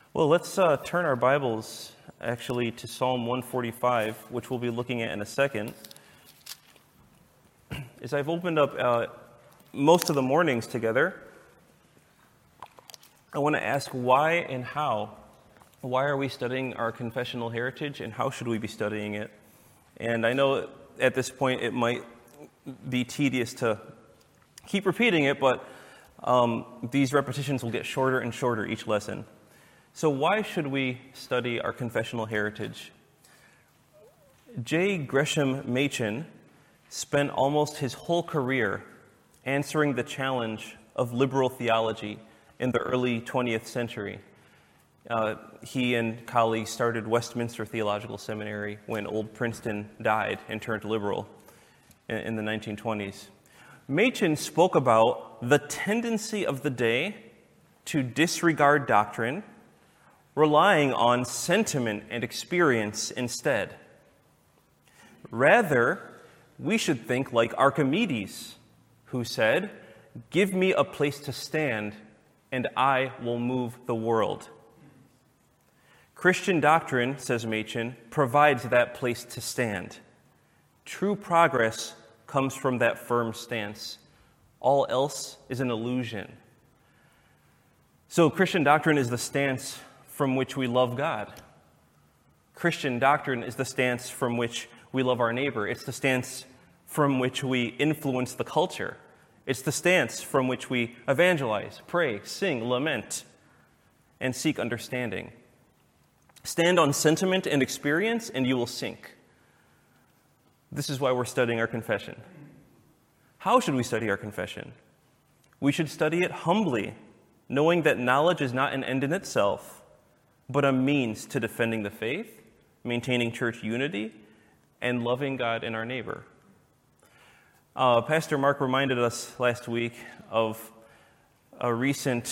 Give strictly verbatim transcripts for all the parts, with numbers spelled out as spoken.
Well, let's uh, turn our Bibles actually to Psalm one forty-five, which we'll be looking at in a second. As I've opened up uh, most of the mornings together, I want to ask why and how. Why are we studying our confessional heritage, and how should we be studying it? And I know at this point it might be tedious to keep repeating it, but um, these repetitions will get shorter and shorter each lesson. So why should we study our confessional heritage? J. Gresham Machen spent almost his whole career answering the challenge of liberal theology in the early twentieth century. Uh, he and colleagues started Westminster Theological Seminary when old Princeton died and turned liberal in, in the nineteen twenties. Machen spoke about the tendency of the day to disregard doctrine, relying on sentiment and experience instead. Rather, we should think like Archimedes, who said, "Give me a place to stand, and I will move the world." Christian doctrine, says Machen, provides that place to stand. True progress comes from that firm stance. All else is an illusion. So Christian doctrine is the stance from which we love God. Christian doctrine is the stance from which we love our neighbor. It's the stance from which we influence the culture. It's the stance from which we evangelize, pray, sing, lament, and seek understanding. Stand on sentiment and experience, and you will sink. This is why we're studying our confession. How should we study our confession? We should study it humbly, knowing that knowledge is not an end in itself, but a means to defending the faith, maintaining church unity, and loving God and our neighbor. Uh, Pastor Mark reminded us last week of a recent,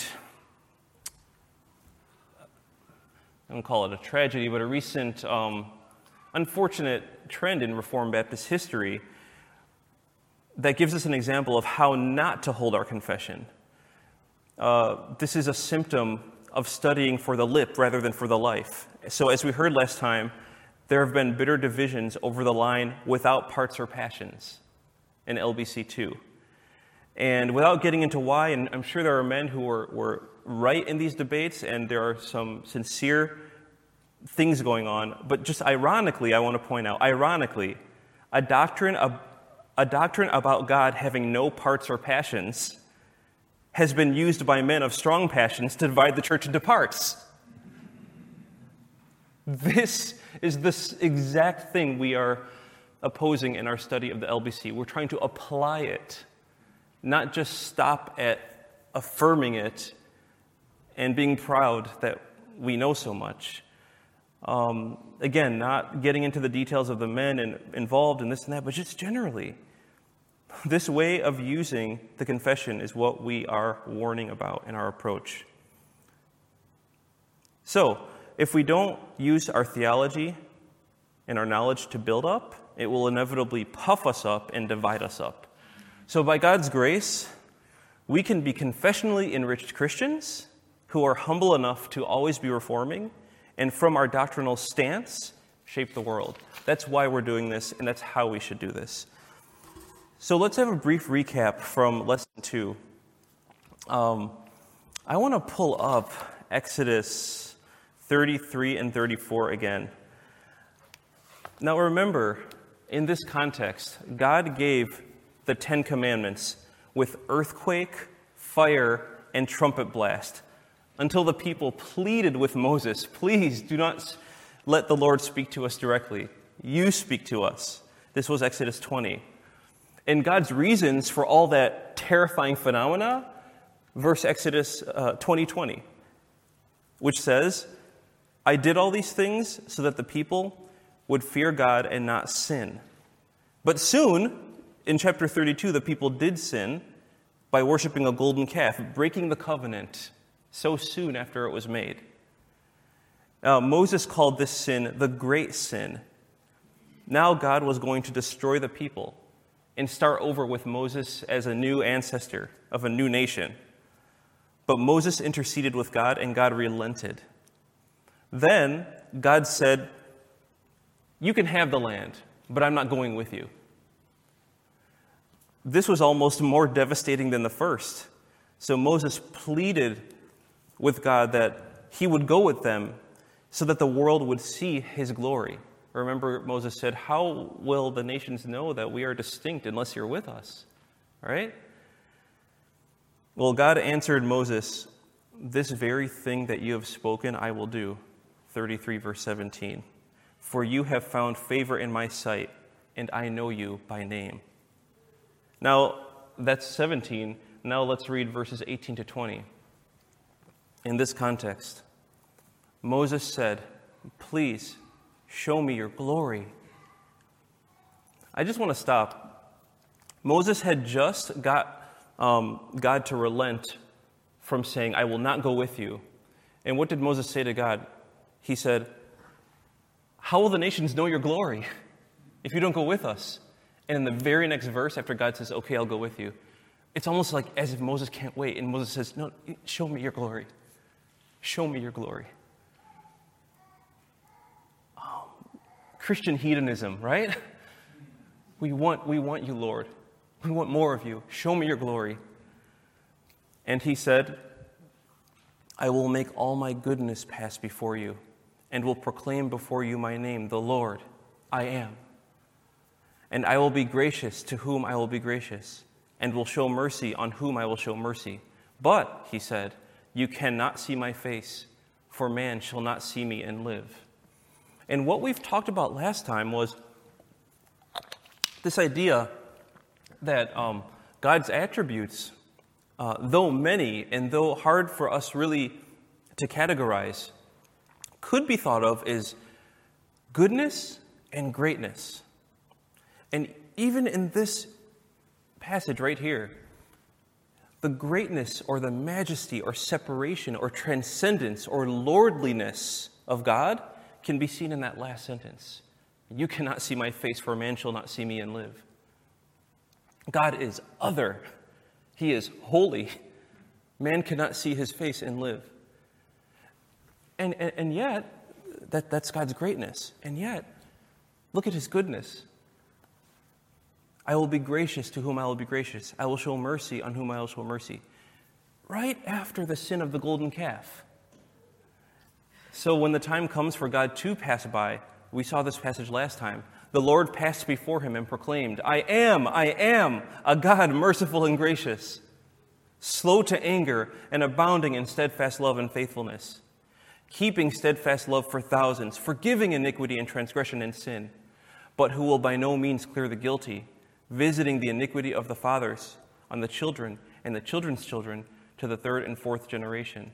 I don't call it a tragedy, but a recent um, unfortunate trend in Reformed Baptist history that gives us an example of how not to hold our confession. Uh, this is a symptom of studying for the lip rather than for the life. So as we heard last time, there have been bitter divisions over the line "without parts or passions" in L B C two. And without getting into why, and I'm sure there are men who were, were right in these debates, and there are some sincere things going on, but just ironically, I want to point out, ironically, a doctrine, a, a doctrine about God having no parts or passions has been used by men of strong passions to divide the church into parts. This is the exact thing we are opposing in our study of the L B C. We're trying to apply it, not just stop at affirming it and being proud that we know so much. Um, again, not getting into the details of the men in, involved in this and that, but just generally. This way of using the confession is what we are warning about in our approach. So, if we don't use our theology and our knowledge to build up, it will inevitably puff us up and divide us up. So by God's grace, we can be confessionally enriched Christians who are humble enough to always be reforming, and from our doctrinal stance, shape the world. That's why we're doing this, and that's how we should do this. So let's have a brief recap from lesson two. Um, I want to pull up Exodus thirty-three and thirty-four again. Now remember, in this context, God gave the Ten Commandments with earthquake, fire, and trumpet blast until the people pleaded with Moses, "Please do not let the Lord speak to us directly. You speak to us." This was Exodus twenty. And God's reasons for all that terrifying phenomena, verse Exodus uh, twenty twenty, which says, "I did all these things so that the people would fear God and not sin." But soon, in chapter thirty-two, the people did sin by worshiping a golden calf, breaking the covenant so soon after it was made. Uh, Moses called this sin the great sin. Now God was going to destroy the people and start over with Moses as a new ancestor of a new nation. But Moses interceded with God, and God relented. Then God said, "You can have the land, but I'm not going with you." This was almost more devastating than the first. So Moses pleaded with God that he would go with them so that the world would see his glory. Remember, Moses said, "How will the nations know that we are distinct unless you're with us?" All right? Well, God answered Moses, "This very thing that you have spoken, I will do." thirty-three, verse seventeen. "For you have found favor in my sight, and I know you by name." Now, that's seventeen. Now let's read verses eighteen to twenty. In this context, Moses said, "Please show me your glory." I just want to stop. Moses had just got um, God to relent from saying, "I will not go with you." And what did Moses say to God? He said, "How will the nations know your glory if you don't go with us?" And in the very next verse, after God says, "Okay, I'll go with you," it's almost like as if Moses can't wait. And Moses says, "No, show me your glory. Show me your glory." Oh, Christian hedonism, right? We want, we want you, Lord. We want more of you. Show me your glory. And he said, "I will make all my goodness pass before you, and will proclaim before you my name, the Lord, I am. And I will be gracious to whom I will be gracious, and will show mercy on whom I will show mercy. But," he said, "you cannot see my face, for man shall not see me and live." And what we've talked about last time was this idea that um, God's attributes, uh, though many and though hard for us really to categorize, could be thought of as goodness and greatness. And even in this passage right here, the greatness or the majesty or separation or transcendence or lordliness of God can be seen in that last sentence. "You cannot see my face, for man shall not see me and live." God is other. He is holy. Man cannot see his face and live. And, and, and yet, that, that's God's greatness. And yet, look at his goodness. "I will be gracious to whom I will be gracious. I will show mercy on whom I will show mercy." Right after the sin of the golden calf. So when the time comes for God to pass by, we saw this passage last time, the Lord passed before him and proclaimed, "I am, I am a God merciful and gracious, slow to anger and abounding in steadfast love and faithfulness, keeping steadfast love for thousands, forgiving iniquity and transgression and sin, but who will by no means clear the guilty, visiting the iniquity of the fathers on the children and the children's children to the third and fourth generation."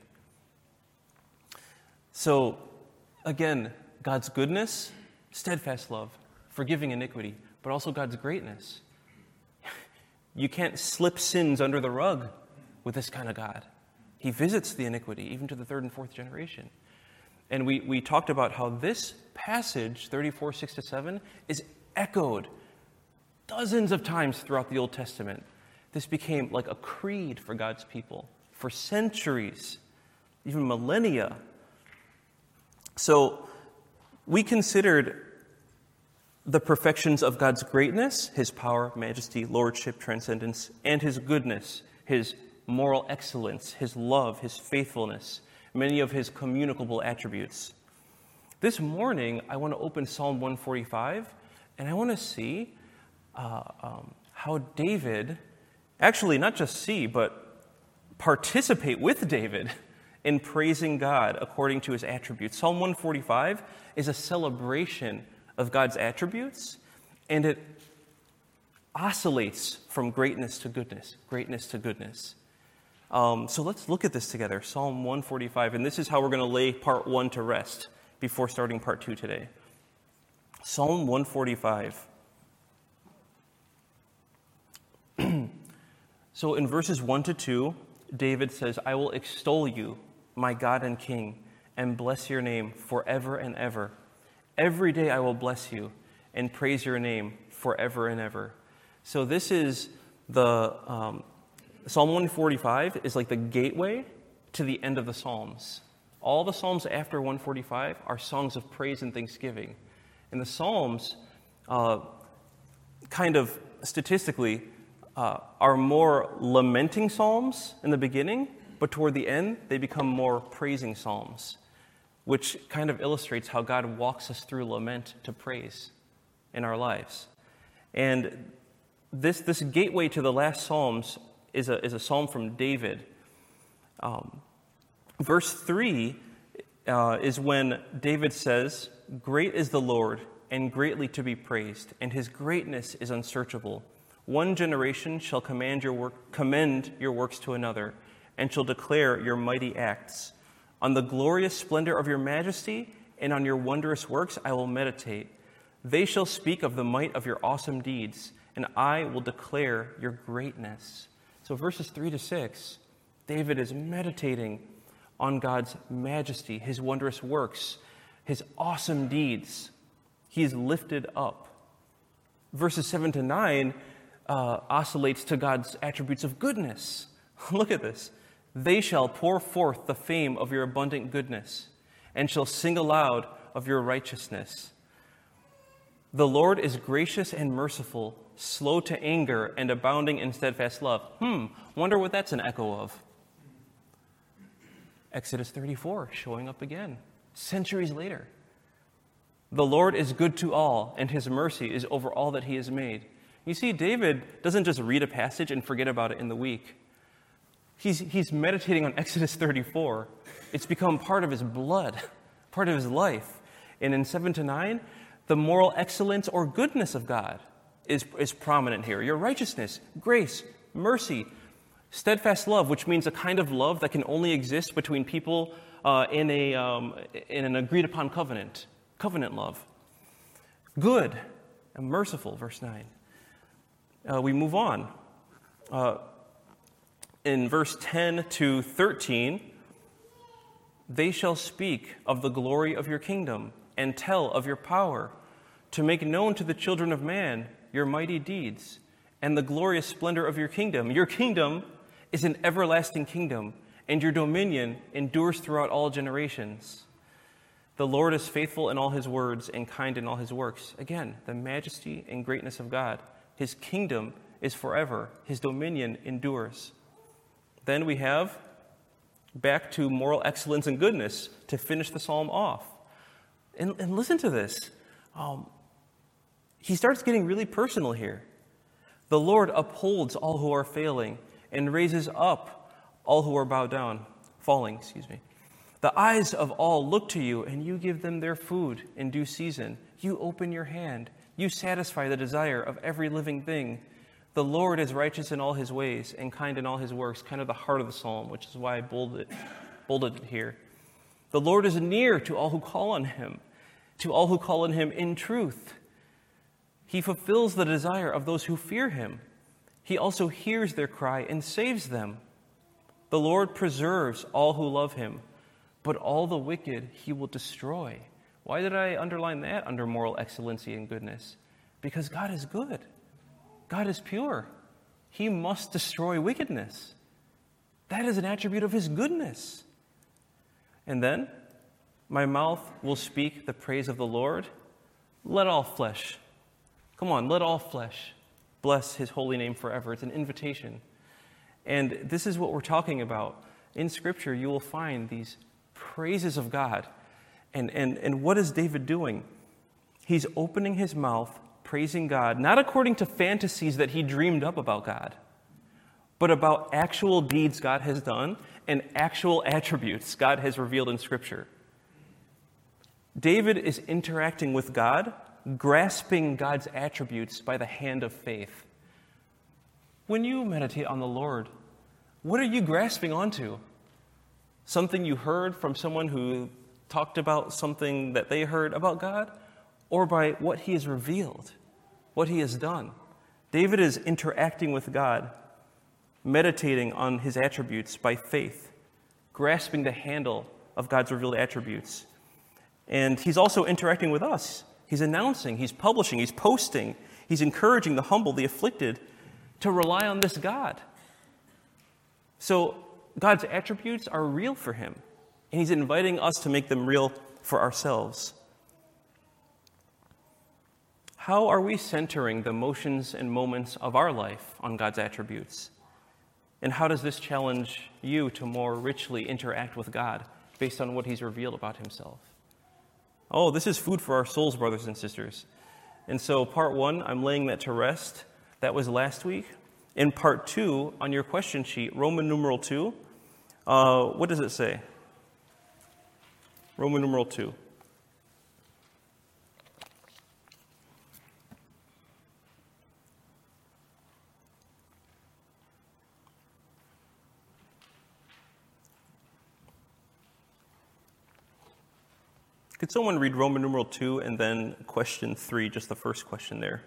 So, again, God's goodness, steadfast love, forgiving iniquity, but also God's greatness. You can't slip sins under the rug with this kind of God. He visits the iniquity, even to the third and fourth generation. And we, we talked about how this passage, thirty-four, six to seven, is echoed dozens of times throughout the Old Testament. This became like a creed for God's people for centuries, even millennia. So we considered the perfections of God's greatness, his power, majesty, lordship, transcendence, and his goodness, his moral excellence, his love, his faithfulness, many of his communicable attributes. This morning, I want to open Psalm one forty-five, and I want to see uh, um, how David, actually not just see, but participate with David in praising God according to his attributes. Psalm one forty-five is a celebration of God's attributes, and it oscillates from greatness to goodness, greatness to goodness. Um, so let's look at this together, Psalm one forty-five, and this is how we're going to lay part one to rest before starting part two today. Psalm one forty-five. So in verses one to two, David says, "I will extol you, my God and King, and bless your name forever and ever. Every day I will bless you and praise your name forever and ever." So this is the, um, Psalm one forty-five is like the gateway to the end of the Psalms. All the Psalms after one forty-five are songs of praise and thanksgiving. And the Psalms, uh, kind of statistically, uh, are more lamenting psalms in the beginning, but toward the end, they become more praising psalms, which kind of illustrates how God walks us through lament to praise in our lives. And this this gateway to the last Psalms is a, is a psalm from David. Um, verse three uh, is when David says, "Great is the Lord, and greatly to be praised, and his greatness is unsearchable. One generation shall command your work, commend your works to another, and shall declare your mighty acts. On the glorious splendor of your majesty and on your wondrous works I will meditate. They shall speak of the might of your awesome deeds, and I will declare your greatness." So verses three to six, David is meditating on God's majesty, his wondrous works, his awesome deeds. He is lifted up. Verses seven to nine uh, oscillates to God's attributes of goodness. Look at this. "They shall pour forth the fame of your abundant goodness, and shall sing aloud of your righteousness. The Lord is gracious and merciful, slow to anger, and abounding in steadfast love." Hmm, wonder what that's an echo of. Exodus thirty-four, showing up again, centuries later. "The Lord is good to all, and his mercy is over all that he has made." You see, David doesn't just read a passage and forget about it in the week. He's, he's meditating on Exodus thirty-four. It's become part of his blood, part of his life. And in seven to nine, the moral excellence or goodness of God is, is prominent here. Your righteousness, grace, mercy, steadfast love, which means a kind of love that can only exist between people uh, in, a, um, in an agreed-upon covenant, covenant love. Good and merciful, verse nine. Uh, we move on. Uh, In verse ten to thirteen, "They shall speak of the glory of your kingdom and tell of your power, to make known to the children of man your mighty deeds and the glorious splendor of your kingdom. Your kingdom is an everlasting kingdom, and your dominion endures throughout all generations. The Lord is faithful in all his words and kind in all his works." Again, the majesty and greatness of God. His kingdom is forever. His dominion endures. Then we have back to moral excellence and goodness to finish the psalm off. And, and listen to this. Um, he starts getting really personal here. "The Lord upholds all who are failing and raises up all who are bowed down, falling, excuse me. The eyes of all look to you, and you give them their food in due season. You open your hand. You satisfy the desire of every living thing. The Lord is righteous in all his ways and kind in all his works," kind of the heart of the psalm, which is why I bolded it, bolded it here. "The Lord is near to all who call on him, to all who call on him in truth. He fulfills the desire of those who fear him. He also hears their cry and saves them. The Lord preserves all who love him, but all the wicked he will destroy." Why did I underline that under moral excellency and goodness? Because God is good. God is pure. He must destroy wickedness. That is an attribute of his goodness. And then, "My mouth will speak the praise of the Lord. Let all flesh," come on, let all flesh bless his holy name forever. It's an invitation. And this is what we're talking about. In Scripture, you will find these praises of God. And, and, and what is David doing? He's opening his mouth, praising God, not according to fantasies that he dreamed up about God, but about actual deeds God has done and actual attributes God has revealed in Scripture. David is interacting with God, grasping God's attributes by the hand of faith. When you meditate on the Lord, what are you grasping onto? Something you heard from someone who talked about something that they heard about God, or by what he has revealed, what he has done? David is interacting with God, meditating on his attributes by faith, grasping the handle of God's revealed attributes. And he's also interacting with us. He's announcing, he's publishing, he's posting, he's encouraging the humble, the afflicted, to rely on this God. So God's attributes are real for him, and he's inviting us to make them real for ourselves. How are we centering the motions and moments of our life on God's attributes? And how does this challenge you to more richly interact with God based on what he's revealed about himself? Oh, this is food for our souls, brothers and sisters. And so part one, I'm laying that to rest. That was last week. In part two, on your question sheet, Roman numeral two, uh, what does it say? Roman numeral two. Could someone read Roman numeral two and then question three, just the first question there?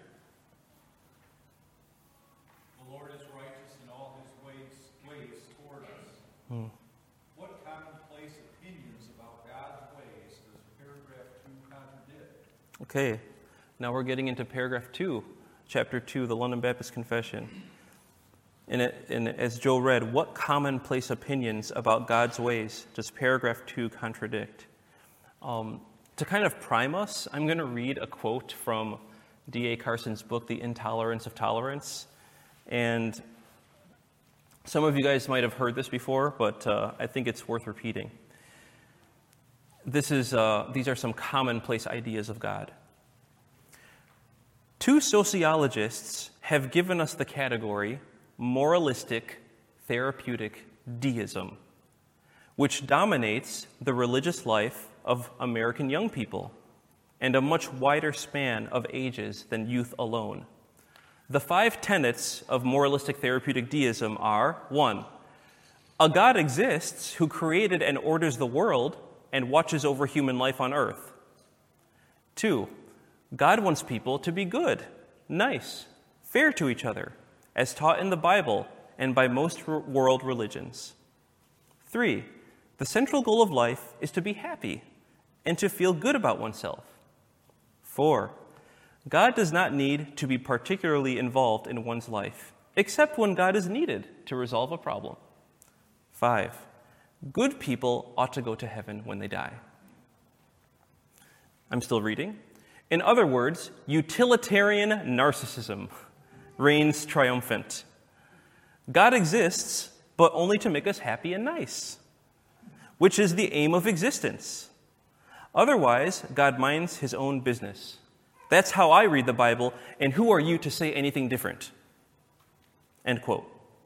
The Lord is righteous in all his ways, ways toward us. Hmm. What commonplace opinions about God's ways does paragraph two contradict? Okay, now we're getting into paragraph two, chapter two, the London Baptist Confession. And, it, and as Joe read, what commonplace opinions about God's ways does paragraph two contradict? Um, to kind of prime us, I'm going to read a quote from D A Carson's book, The Intolerance of Tolerance. And some of you guys might have heard this before, but uh, I think it's worth repeating. This is, uh, these are some commonplace ideas of God. Two sociologists have given us the category moralistic therapeutic deism, which dominates the religious life of American young people and a much wider span of ages than youth alone. The five tenets of moralistic therapeutic deism are: one, a God exists who created and orders the world and watches over human life on earth. Two, God wants people to be good, nice, fair to each other, as taught in the Bible and by most world religions. Three, the central goal of life is to be happy and to feel good about oneself. Four, God does not need to be particularly involved in one's life, except when God is needed to resolve a problem. Five, good people ought to go to heaven when they die. I'm still reading. In other words, utilitarian narcissism reigns triumphant. God exists, but only to make us happy and nice, which is the aim of existence. Otherwise, God minds his own business. That's how I read the Bible, and who are you to say anything different? End quote.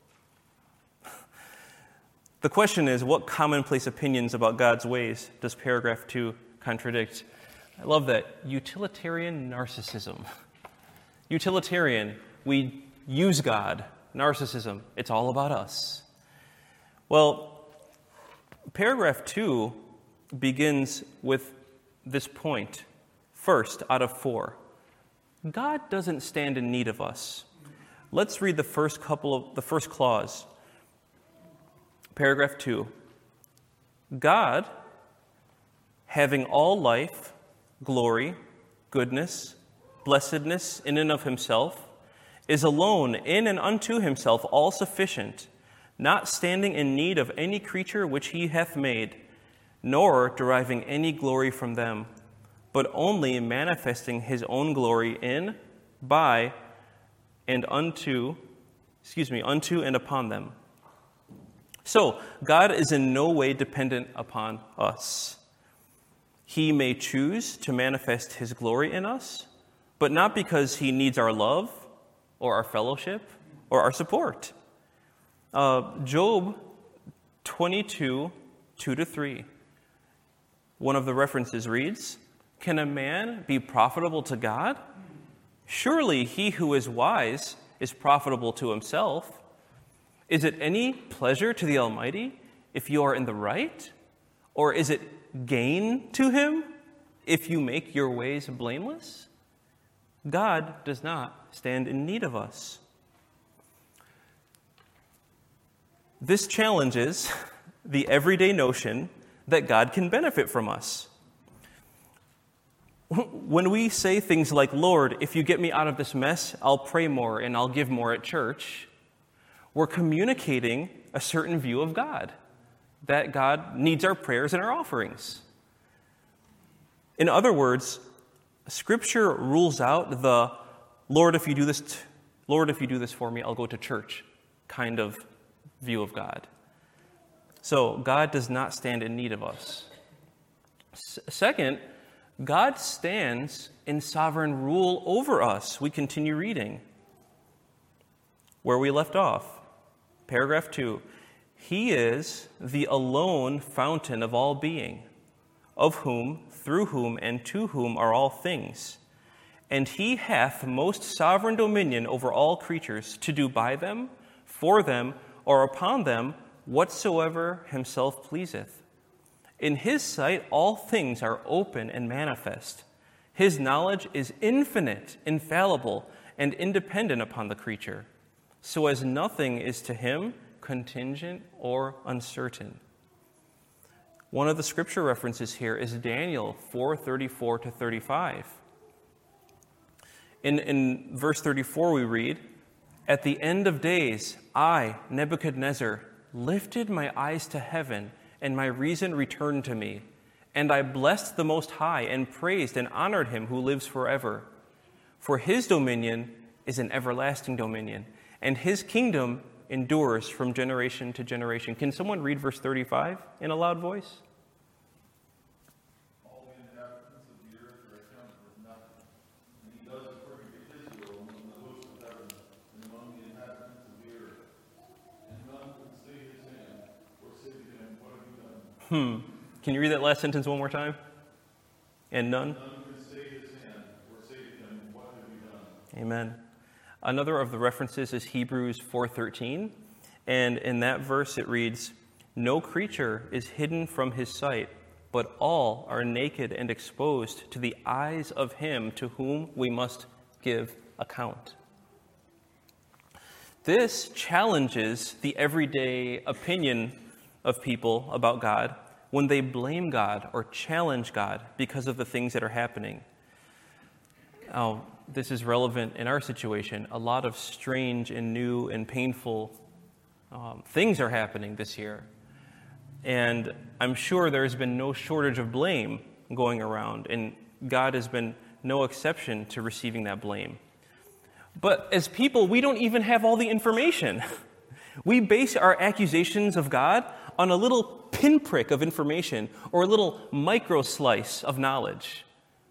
The question is, what commonplace opinions about God's ways does paragraph two contradict? I love that. Utilitarian narcissism. Utilitarian, we use God. Narcissism, it's all about us. Well, paragraph two begins with this point, first out of four. God doesn't stand in need of us. Let's read the first couple of the first clause. Paragraph two. God, having all life, glory, goodness, blessedness in and of himself, is alone in and unto himself all sufficient, not standing in need of any creature which he hath made, nor deriving any glory from them, but only manifesting his own glory in, by, and unto, excuse me, unto and upon them. So, God is in no way dependent upon us. He may choose to manifest his glory in us, but not because he needs our love, or our fellowship, or our support. Uh, Job twenty-two, two to three. One of the references reads, "Can a man be profitable to God? Surely he who is wise is profitable to himself. Is it any pleasure to the Almighty if you are in the right? Or is it gain to him if you make your ways blameless? God does not stand in need of us." This challenges the everyday notion that God can benefit from us. When we say things like, "Lord, if you get me out of this mess, I'll pray more and I'll give more at church," we're communicating a certain view of God. that God needs our prayers and our offerings. In other words, Scripture rules out the Lord, if you do this, t- Lord, if you do this for me, I'll go to church kind of view of God. So God does not stand in need of us. S- second, God stands in sovereign rule over us. We continue reading where we left off. Paragraph two. He is the alone fountain of all being, of whom, through whom, and to whom are all things. And he hath most sovereign dominion over all creatures, to do by them, for them, or upon them, whatsoever himself pleaseth. In his sight all things are open and manifest. His knowledge is infinite, infallible, and independent upon the creature, so as nothing is to him contingent or uncertain. One of the scripture references here is Daniel four thirty-four to thirty-five. In, in verse thirty-four we read, "At the end of days, I, Nebuchadnezzar, lifted my eyes to heaven, and my reason returned to me. And I blessed the Most High, and praised and honored him who lives forever. For his dominion is an everlasting dominion, and his kingdom endures from generation to generation." Can someone read verse thirty-five in a loud voice? All the inhabitants of the earth are accounted as nothing, and he does according to his will among the hosts of heaven and among the inhabitants of the earth. And none can stay his hand or say to him, "What have you done?" Hmm. Can you read that last sentence one more time? And none? None can stay his hand or say to him, "What have you done?" Amen. Another of the references is Hebrews four thirteen, and in that verse it reads, "No creature is hidden from his sight, but all are naked and exposed to the eyes of him to whom we must give account." This challenges the everyday opinion of people about God when they blame God or challenge God because of the things that are happening. Now, this is relevant in our situation. A lot of strange and new and painful um, things are happening this year. And I'm sure there's been no shortage of blame going around, and God has been no exception to receiving that blame. But as people, we don't even have all the information. We base our accusations of God on a little pinprick of information or a little micro slice of knowledge.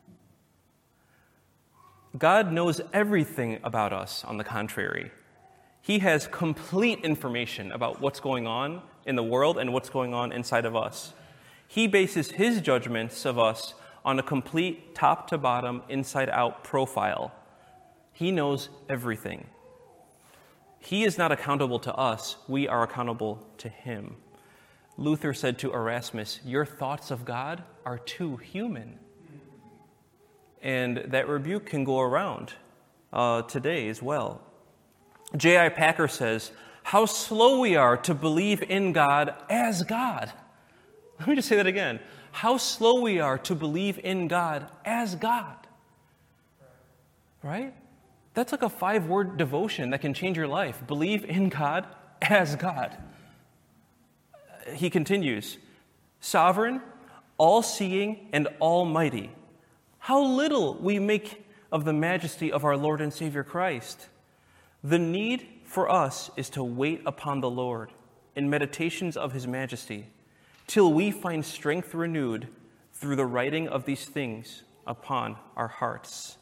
God knows everything about us, on the contrary. He has complete information about what's going on in the world and what's going on inside of us. He bases his judgments of us on a complete top-to-bottom, inside-out profile. He knows everything. He is not accountable to us. We are accountable to him. Luther said to Erasmus, "Your thoughts of God are too human." And that rebuke can go around uh, today as well. J I Packer says, "How slow we are to believe in God as God." Let me just say that again. How slow we are to believe in God as God. Right? That's like a five-word devotion that can change your life. Believe in God as God. He continues, "Sovereign, all-seeing, and almighty. How little we make of the majesty of our Lord and Savior Christ. The need for us is to wait upon the Lord in meditations of his majesty, till we find strength renewed through the writing of these things upon our hearts."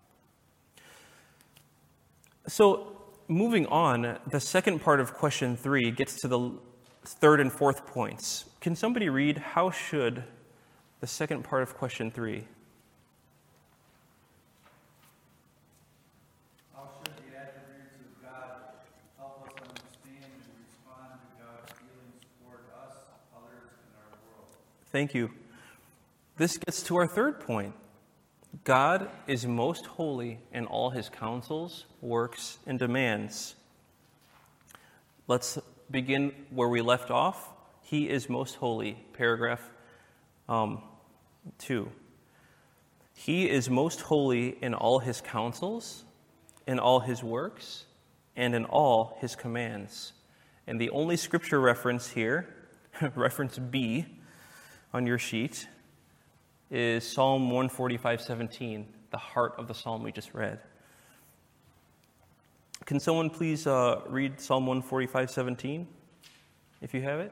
So, moving on, the second part of question three gets to the third and fourth points. Can somebody read, how should, the second part of question three? How should the attributes of God help us understand and respond to God's feelings toward us, others, and our world? Thank you. This gets to our third point. God is most holy in all his counsels, works, and demands. Let's begin where we left off. He is most holy, paragraph um, two. He is most holy in all his counsels, in all his works, and in all his commands. And the only scripture reference here reference B on your sheet, is Psalm one forty-five seventeen, the heart of the psalm we just read. Can someone please uh, read Psalm one forty-five seventeen, if you have it?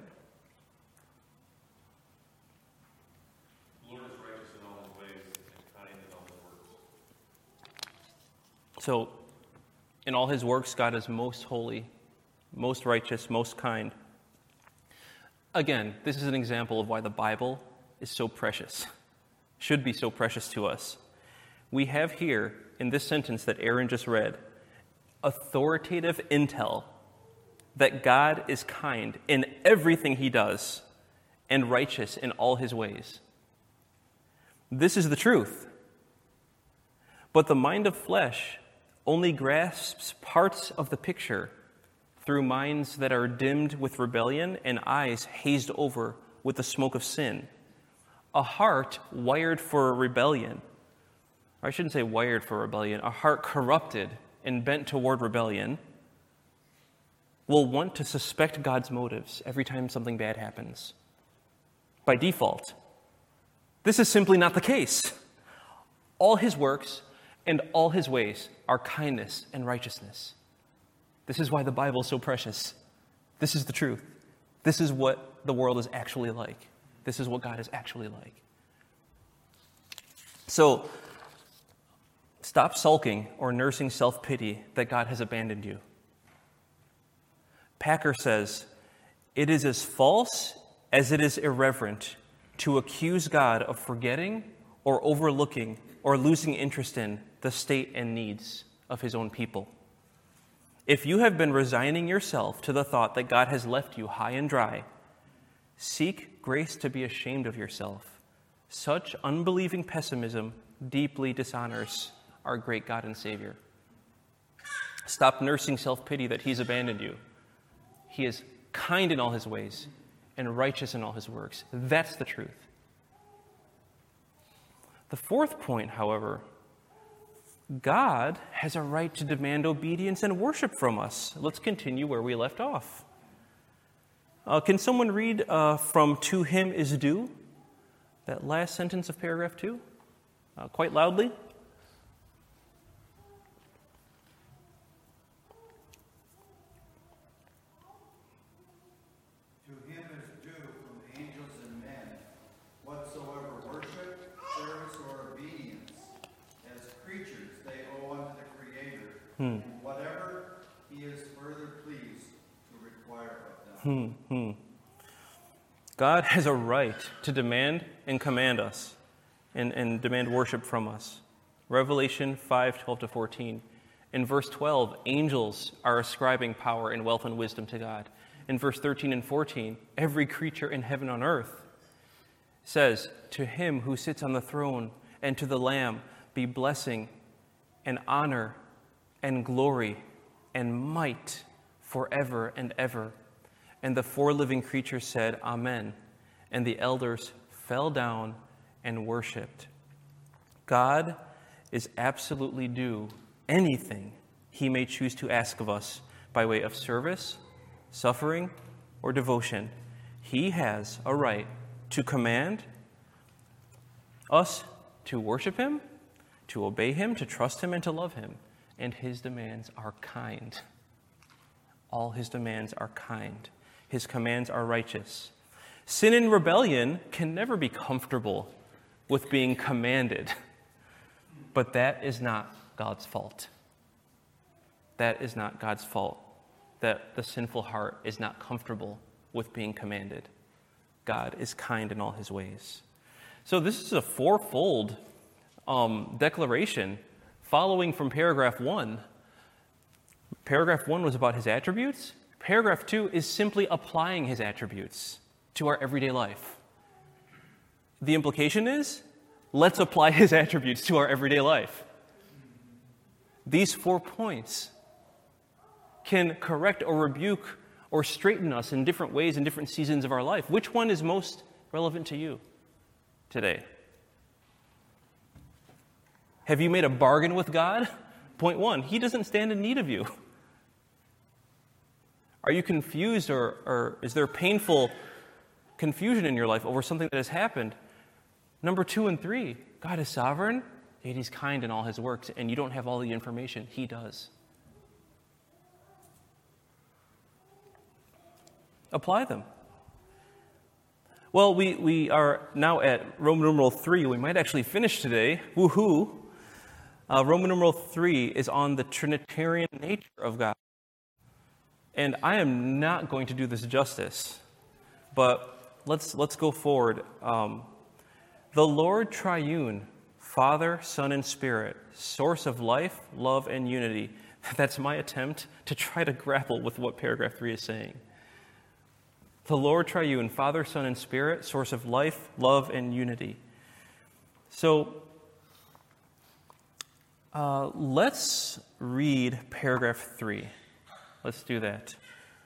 The Lord is righteous in all his ways and kind in all his works. So, in all his works, God is most holy, most righteous, most kind. Again, this is an example of why the Bible is so precious, should be so precious to us. We have here, in this sentence that Aaron just read, authoritative intel that God is kind in everything he does and righteous in all his ways. This is the truth. But the mind of flesh only grasps parts of the picture through minds that are dimmed with rebellion and eyes hazed over with the smoke of sin. A heart wired for rebellion, or I shouldn't say wired for rebellion, a heart corrupted and bent toward rebellion will want to suspect God's motives every time something bad happens. By default. This is simply not the case. All his works and all his ways are kindness and righteousness. This is why the Bible is so precious. This is the truth. This is what the world is actually like. This is what God is actually like. So, stop sulking or nursing self-pity that God has abandoned you. Packer says, "It is as false as it is irreverent to accuse God of forgetting or overlooking or losing interest in the state and needs of his own people. If you have been resigning yourself to the thought that God has left you high and dry, seek grace to be ashamed of yourself. Such unbelieving pessimism deeply dishonors our great God and Savior." Stop nursing self-pity that he's abandoned you. He is kind in all his ways and righteous in all his works. That's the truth. The fourth point, however, God has a right to demand obedience and worship from us. Let's continue where we left off. Uh, can someone read uh, from "To him is due," that last sentence of paragraph two, uh, quite loudly? To him is due from angels and men whatsoever worship, service, or obedience. As creatures they owe unto the Creator, Hmm. and whatever he is further pleased to require of them. Hmm, hmm. God has a right to demand and command us and, and demand worship from us. Revelation five, twelve to fourteen. In verse twelve, angels are ascribing power and wealth and wisdom to God. In verse thirteen and fourteen, every creature in heaven and on earth says, "To him who sits on the throne and to the Lamb be blessing and honor and glory and might forever and ever." And the four living creatures said, "Amen." And the elders fell down and worshipped. God is absolutely due anything he may choose to ask of us by way of service, suffering, or devotion. He has a right to command us to worship him, to obey him, to trust him, and to love him. And his demands are kind. All his demands are kind. His commands are righteous. Sin and rebellion can never be comfortable with being commanded. But that is not God's fault. That is not God's fault. That the sinful heart is not comfortable with being commanded. God is kind in all his ways. So this is a fourfold um, declaration following from paragraph one. Paragraph one was about his attributes. Paragraph two is simply applying his attributes to our everyday life. The implication is, let's apply his attributes to our everyday life. These four points can correct or rebuke or straighten us in different ways in different seasons of our life. Which one is most relevant to you today? Have you made a bargain with God? Point one, he doesn't stand in need of you. Are you confused, or, or is there painful confusion in your life over something that has happened. Number two and three, God is sovereign, yet he's kind in all his works, and you don't have all the information. He does. Apply them. Well, we, we are now at Roman numeral three. We might actually finish today. Woohoo! Uh, Roman numeral three is on the Trinitarian nature of God. And I am not going to do this justice, but let's let's go forward. Um, the Lord Triune, Father, Son, and Spirit, source of life, love, and unity. That's my attempt to try to grapple with what paragraph three is saying. The Lord Triune, Father, Son, and Spirit, source of life, love, and unity. So, uh, let's read paragraph three. Let's do that.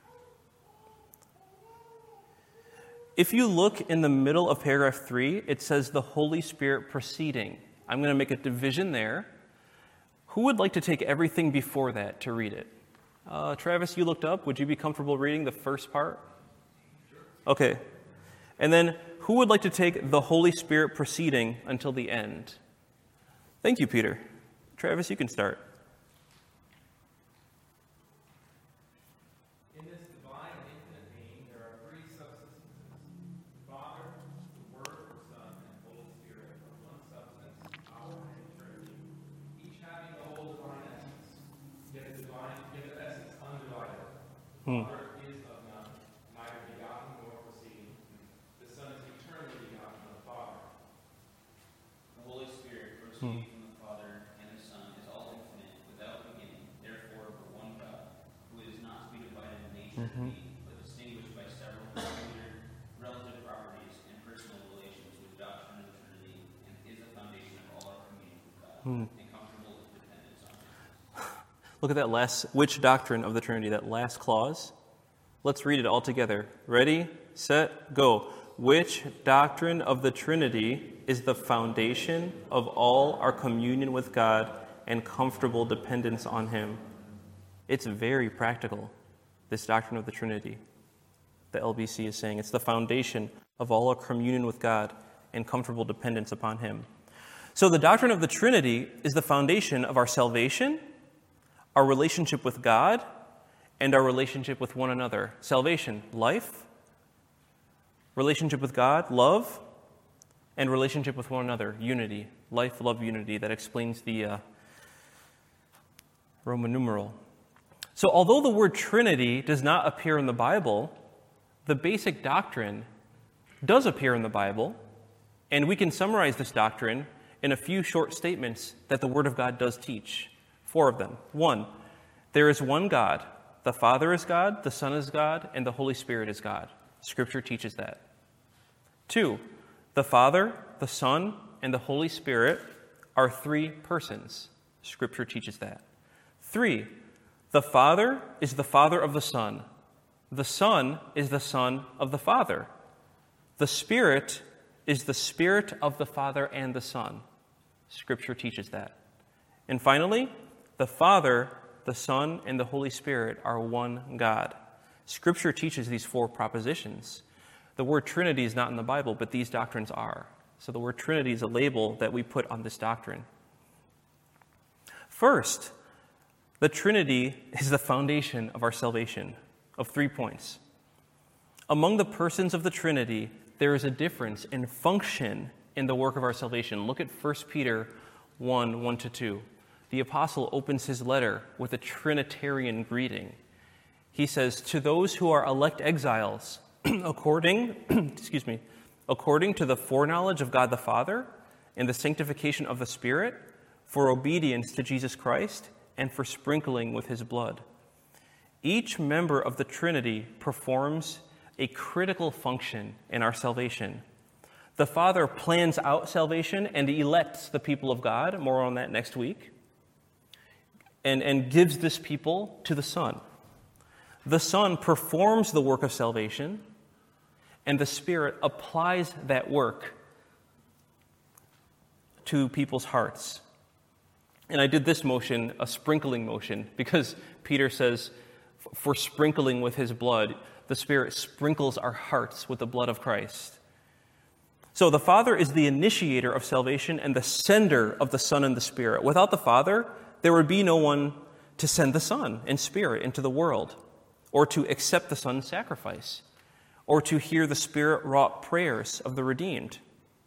If you look in the middle of paragraph three, it says the Holy Spirit proceeding. I'm going to make a division there. Who would like to take everything before that to read it? Uh, Travis, you looked up. Would you be comfortable reading the first part? Okay. And then who would like to take the Holy Spirit proceeding until the end? Thank you, Peter. Travis, you can start. In this divine and infinite being, there are three subsistences: the Father, the Word, the Son, and the Holy Spirit, of one substance, power, and eternity, each having the whole divine essence, yet the divine, yet the essence undivided. The Father is of none, neither begotten nor proceeding. The Son is eternally begotten of the Father. The Holy Spirit proceeding from the Father and the Son is all infinite, without beginning, therefore but one God, who is not to be divided in nature and being, but distinguished by several peculiar relative properties and personal relations with doctrine of the Trinity, and is the foundation of all our communion with God, and comfortable with dependence on Him. Look at that last, which doctrine of the Trinity, that last clause. Let's read it all together. Ready, set, go. Which doctrine of the Trinity is the foundation of all our communion with God and comfortable dependence on Him? It's very practical, this doctrine of the Trinity. The L B C is saying it's the foundation of all our communion with God and comfortable dependence upon Him. So the doctrine of the Trinity is the foundation of our salvation, our relationship with God, and our relationship with one another. Salvation, life. Relationship with God, love. And relationship with one another, unity. Life, love, unity. That explains the uh, Roman numeral. So although the word Trinity does not appear in the Bible, the basic doctrine does appear in the Bible. And we can summarize this doctrine in a few short statements that the Word of God does teach. Four of them. One, there is one God. The Father is God, the Son is God, and the Holy Spirit is God. Scripture teaches that. Two, the Father, the Son, and the Holy Spirit are three persons. Scripture teaches that. Three, the Father is the Father of the Son. The Son is the Son of the Father. The Spirit is the Spirit of the Father and the Son. Scripture teaches that. And finally, the Father, the Son, and the Holy Spirit are one God. Scripture teaches these four propositions. The word Trinity is not in the Bible, but these doctrines are. So the word Trinity is a label that we put on this doctrine. First, the Trinity is the foundation of our salvation, of three points. Among the persons of the Trinity, there is a difference in function in the work of our salvation. Look at First Peter one, one to two. The apostle opens his letter with a Trinitarian greeting. He says, "To those who are elect exiles, according, excuse me, according to the foreknowledge of God the Father and the sanctification of the Spirit, for obedience to Jesus Christ and for sprinkling with His blood." Each member of the Trinity performs a critical function in our salvation. The Father plans out salvation and elects the people of God. More on that next week. And, and gives this people to the Son. The Son performs the work of salvation, and the Spirit applies that work to people's hearts. And I did this motion, a sprinkling motion, because Peter says, for sprinkling with His blood. the Spirit sprinkles our hearts with the blood of Christ. So the Father is the initiator of salvation and the sender of the Son and the Spirit. Without the Father, there would be no one to send the Son and Spirit into the world, or to accept the Son's sacrifice, or to hear the Spirit-wrought prayers of the redeemed.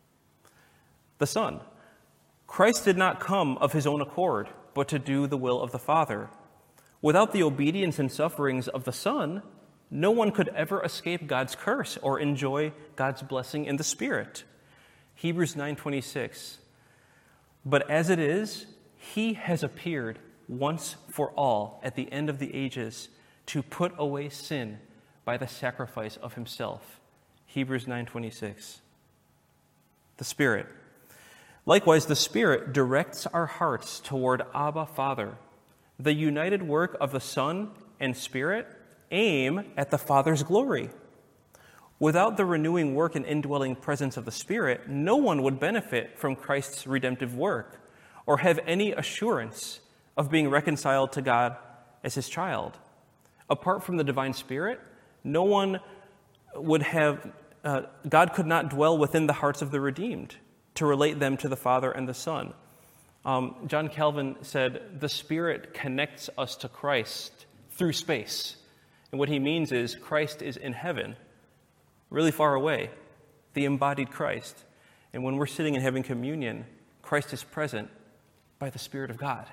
The Son. Christ did not come of his own accord, but to do the will of the Father. Without the obedience and sufferings of the Son, no one could ever escape God's curse or enjoy God's blessing in the Spirit. Hebrews nine twenty-six. But as it is, he has appeared once for all at the end of the ages to put away sin by the sacrifice of himself. Hebrews nine twenty-six. The Spirit. Likewise, the Spirit directs our hearts toward Abba, Father. The united work of the Son and Spirit aim at the Father's glory. Without the renewing work and indwelling presence of the Spirit, no one would benefit from Christ's redemptive work or have any assurance of being reconciled to God as his child. Apart from the divine Spirit, no one would have, uh, God could not dwell within the hearts of the redeemed to relate them to the Father and the Son. Um, John Calvin said, the Spirit connects us to Christ through space. And what he means is Christ is in heaven, really far away, the embodied Christ. And when we're sitting and having communion, Christ is present by the Spirit of God.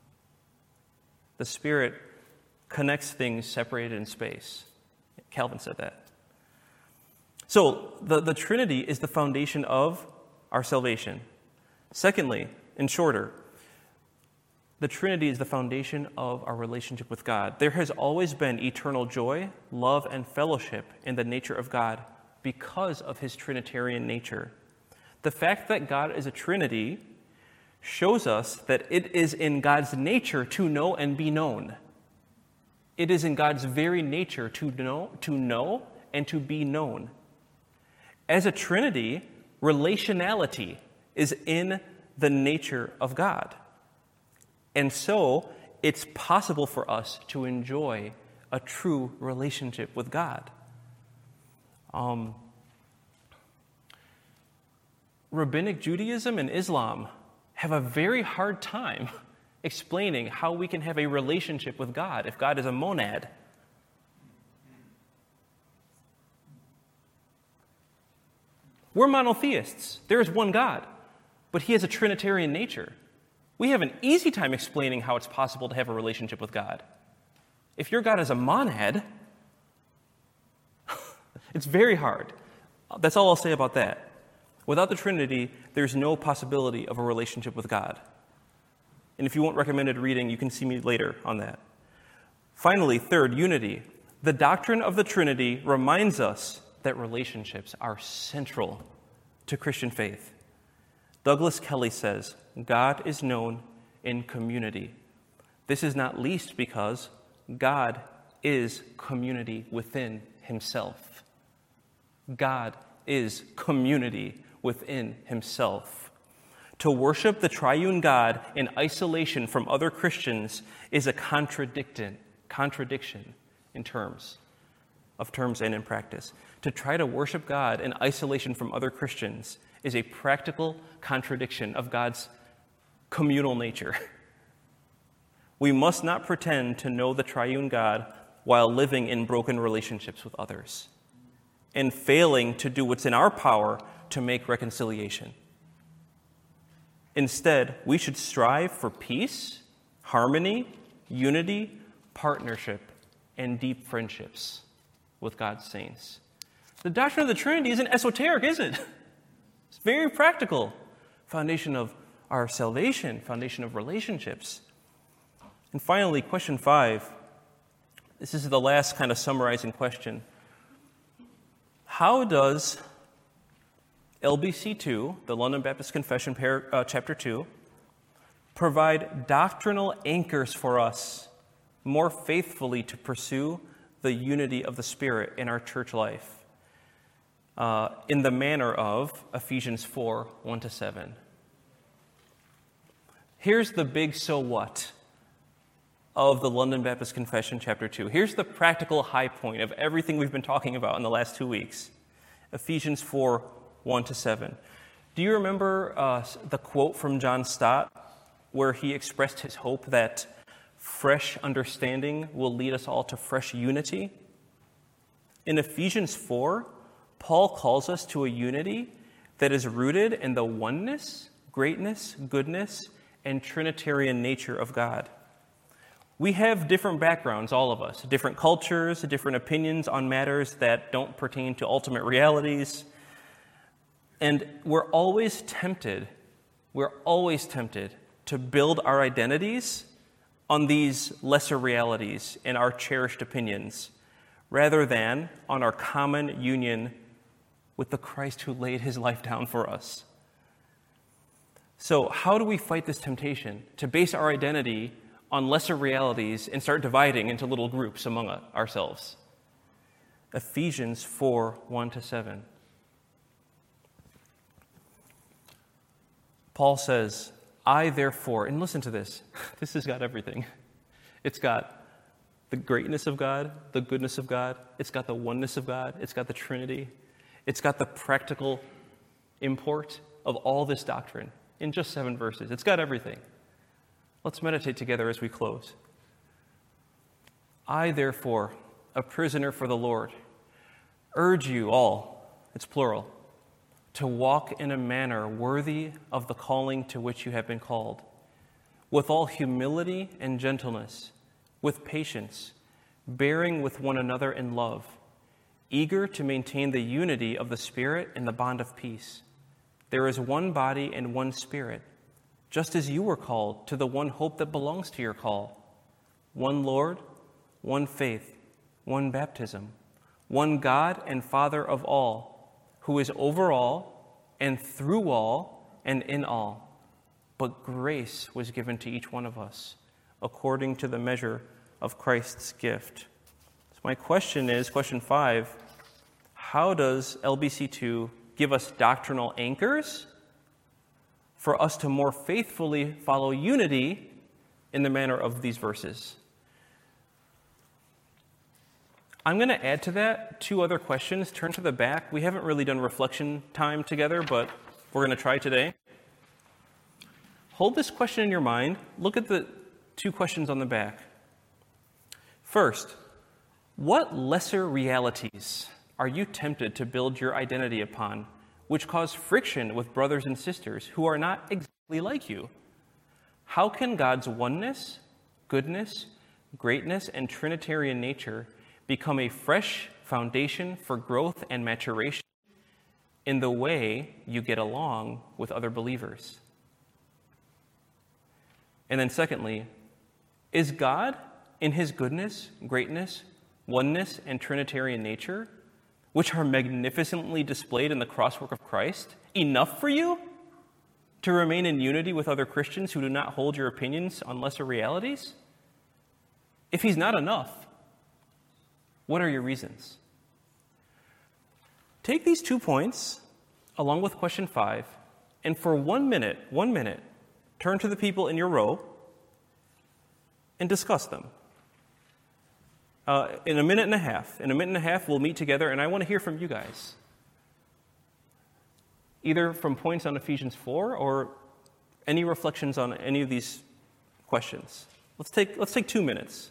The Spirit connects things separated in space. Calvin said that. So the, the Trinity is the foundation of our salvation. Secondly, and shorter, the Trinity is the foundation of our relationship with God. There has always been eternal joy, love, and fellowship in the nature of God because of his Trinitarian nature. The fact that God is a Trinity shows us that it is in God's nature to know and be known. It is in God's very nature to know, to know and to be known. As a Trinity, relationality is in the nature of God. And so, it's possible for us to enjoy a true relationship with God. Um, Rabbinic Judaism and Islam have a very hard time explaining how we can have a relationship with God if God is a monad. We're monotheists. There is one God, but he has a Trinitarian nature. We have an easy time explaining how it's possible to have a relationship with God. If your God is a monad, it's very hard. That's all I'll say about that. Without the Trinity, there's no possibility of a relationship with God. And if you want recommended reading, you can see me later on that. Finally, third, unity. The doctrine of the Trinity reminds us that relationships are central to Christian faith. Douglas Kelly says, God is known in community. This is not least because God is community within himself. God is community within himself. To worship the triune God in isolation from other Christians is a contradiction, contradiction in terms, of terms and in practice. To try to worship God in isolation from other Christians is a practical contradiction of God's communal nature. We must not pretend to know the triune God while living in broken relationships with others and failing to do what's in our power to make reconciliation. Instead, we should strive for peace, harmony, unity, partnership, and deep friendships with God's saints. The doctrine of the Trinity isn't esoteric, is it? It's very practical. Foundation of our salvation, foundation of relationships. And finally, question five. This is the last kind of summarizing question. How does L B C two, the London Baptist Confession, uh, chapter two, provide doctrinal anchors for us more faithfully to pursue the unity of the Spirit in our church life uh, in the manner of Ephesians four, one to seven? Here's the big so what. of the London Baptist Confession, chapter two. Here's the practical high point of everything we've been talking about in the last two weeks. Ephesians four, one to seven. Do you remember uh, the quote from John Stott where he expressed his hope that fresh understanding will lead us all to fresh unity? In Ephesians four, Paul calls us to a unity that is rooted in the oneness, greatness, goodness, and Trinitarian nature of God. We have different backgrounds, all of us, different cultures, different opinions on matters that don't pertain to ultimate realities. And we're always tempted, we're always tempted to build our identities on these lesser realities and our cherished opinions, rather than on our common union with the Christ who laid his life down for us. So how do we fight this temptation to base our identity on lesser realities and start dividing into little groups among ourselves? Ephesians four, one to seven. Paul says, I therefore, and listen to this, this has got everything. It's got the greatness of God, the goodness of God, it's got the oneness of God, it's got the Trinity, it's got the practical import of all this doctrine in just seven verses. It's got everything. Let's meditate together as we close. I, therefore, a prisoner for the Lord, urge you all, it's plural, to walk in a manner worthy of the calling to which you have been called, with all humility and gentleness, with patience, bearing with one another in love, eager to maintain the unity of the Spirit in the bond of peace. There is one body and one Spirit, just as you were called to the one hope that belongs to your call. One Lord, one faith, one baptism, one God and Father of all, who is over all and through all and in all. But grace was given to each one of us according to the measure of Christ's gift. So my question is, question five, how does L B C two give us doctrinal anchors for us to more faithfully follow unity in the manner of these verses? I'm going to add to that two other questions. Turn to the back. We haven't really done reflection time together, but we're going to try today. Hold this question in your mind. Look at the two questions on the back. First, what lesser realities are you tempted to build your identity upon, which cause friction with brothers and sisters who are not exactly like you? How can God's oneness, goodness, greatness, and Trinitarian nature become a fresh foundation for growth and maturation in the way you get along with other believers? And then secondly, is God, in his goodness, greatness, oneness, and Trinitarian nature, which are magnificently displayed in the crosswork of Christ, enough for you to remain in unity with other Christians who do not hold your opinions on lesser realities? If he's not enough, what are your reasons? Take these two points, along with question five, and for one minute, one minute, turn to the people in your row and discuss them. Uh, in a minute and a half, in a minute and a half, we'll meet together, and I want to hear from you guys. Either from points on Ephesians four or any reflections on any of these questions. Let's take, let's take two minutes.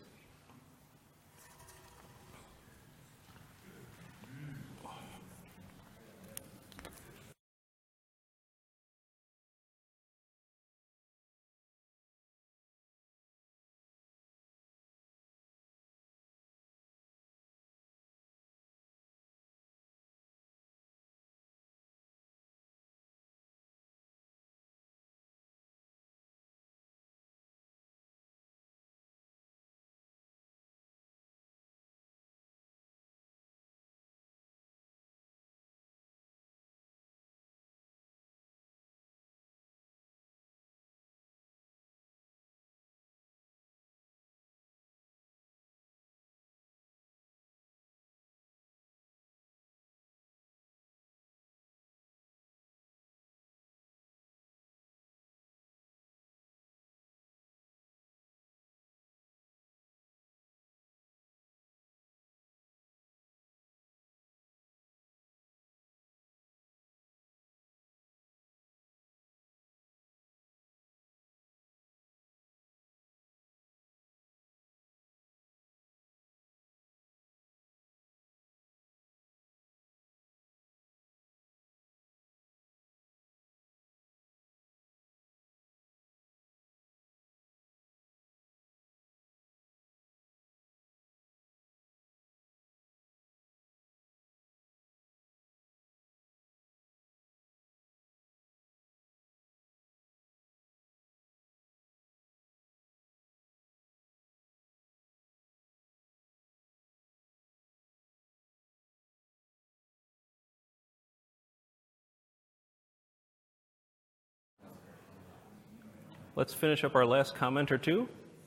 let's finish up our last comment or two.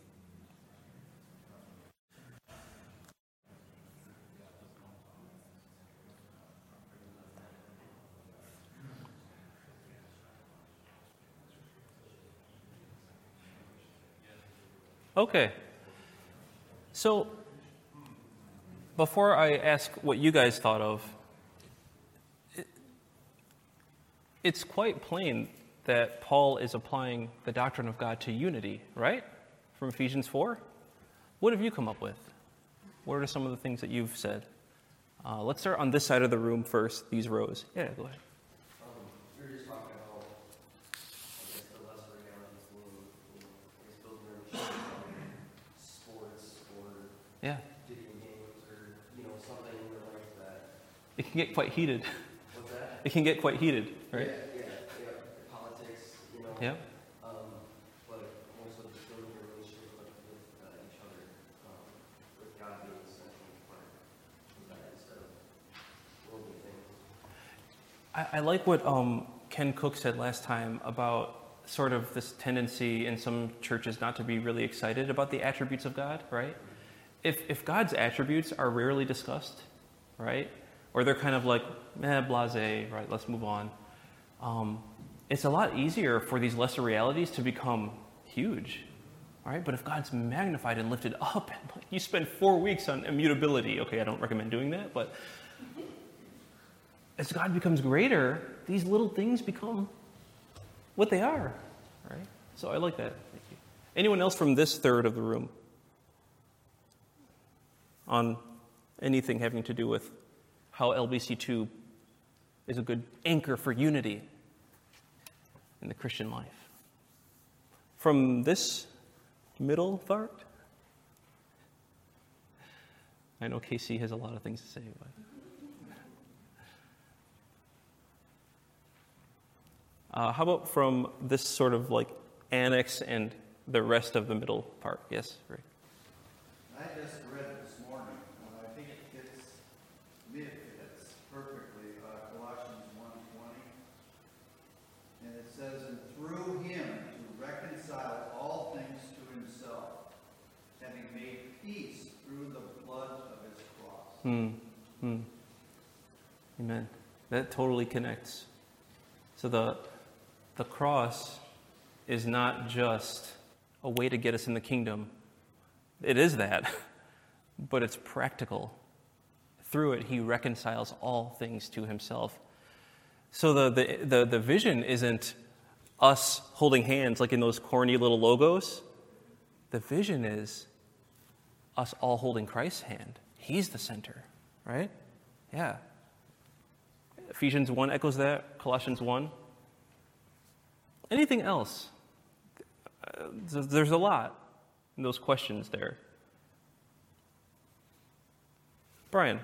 Okay. So, before I ask what you guys thought of, it, it's quite plain that Paul is applying the doctrine of God to unity, right? From Ephesians four. What have you come up with? What are some of the things that you've said? Uh, let's start on this side of the room first, these rows. Yeah, go ahead. Um, we were just talking about, I guess, the lesser realities being, you know, I guess, building relationships, sports, or Yeah. video games, or, you know, something in your life that, It can get quite heated. what's that? It can get quite heated, right? Yeah, yeah, yeah, politics, you know. Yeah. Um, but also just building your relationship with, with uh, each other, um, with God being the central part of that instead of worldly things. I, I like what um, Ken Cook said last time about sort of this tendency in some churches not to be really excited about the attributes of God, right? If if God's attributes are rarely discussed, right? Or they're kind of like, eh, blasé, right, let's move on. Um, it's a lot easier for these lesser realities to become huge, right? But if God's magnified and lifted up, and like, you spend four weeks on immutability, okay, I don't recommend doing that, but as God becomes greater, these little things become what they are, right? So I like that. Thank you. Anyone else from this third of the room on anything having to do with how L B C two is a good anchor for unity in the Christian life? From this middle part? I know K C has a lot of things to say, but... Uh, how about from this sort of like annex and the rest of the middle part? Yes, Rick. I just read it this morning, and I think it fits, to me it fits perfectly, uh, Colossians one twenty. And it says, and through him to reconcile all things to himself, having made peace through the blood of his cross. Hmm. Hmm. Amen. That totally connects. So the the cross is not just a way to get us in the kingdom. It is that, but it's practical. Through it, he reconciles all things to himself. So the the the, the vision isn't us holding hands like in those corny little logos. The vision is us all holding Christ's hand. He's the center, right? Yeah. Ephesians one echoes that, Colossians one. Anything else? Uh, there's a lot in those questions there. Brian.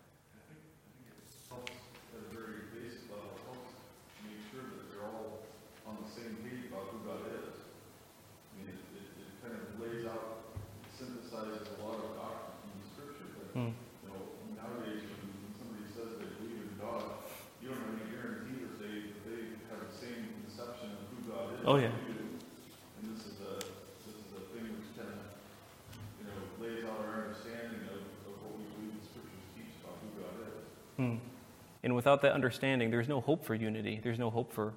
At a very basic level, it helps make sure that they're all on the same page about who God is. I mean, it, it, it kind of lays out, synthesizes a lot of doctrine from the Scripture. But Hmm. you know, nowadays when, when somebody says they believe in God, you don't have any guarantee that they that they have the same conception of who God is. Oh, yeah. as you do. And this is a this is a thing which kind of you know lays out our understanding of, of what we believe the Scriptures teach about who God is. Hmm. And without that understanding, there's no hope for unity. There's no hope for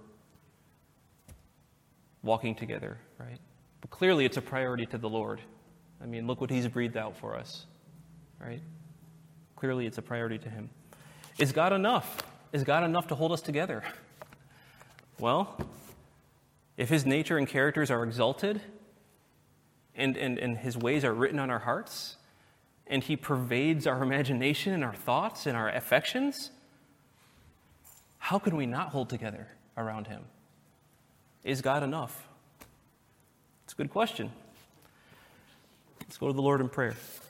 walking together, right? But clearly it's a priority to the Lord. I mean, look what he's breathed out for us, right? Clearly it's a priority to him. Is God enough? Is God enough to hold us together? Well, if his nature and characters are exalted and, and, and his ways are written on our hearts, and he pervades our imagination and our thoughts and our affections, how can we not hold together around him? Is God enough? It's a good question. Let's go to the Lord in prayer.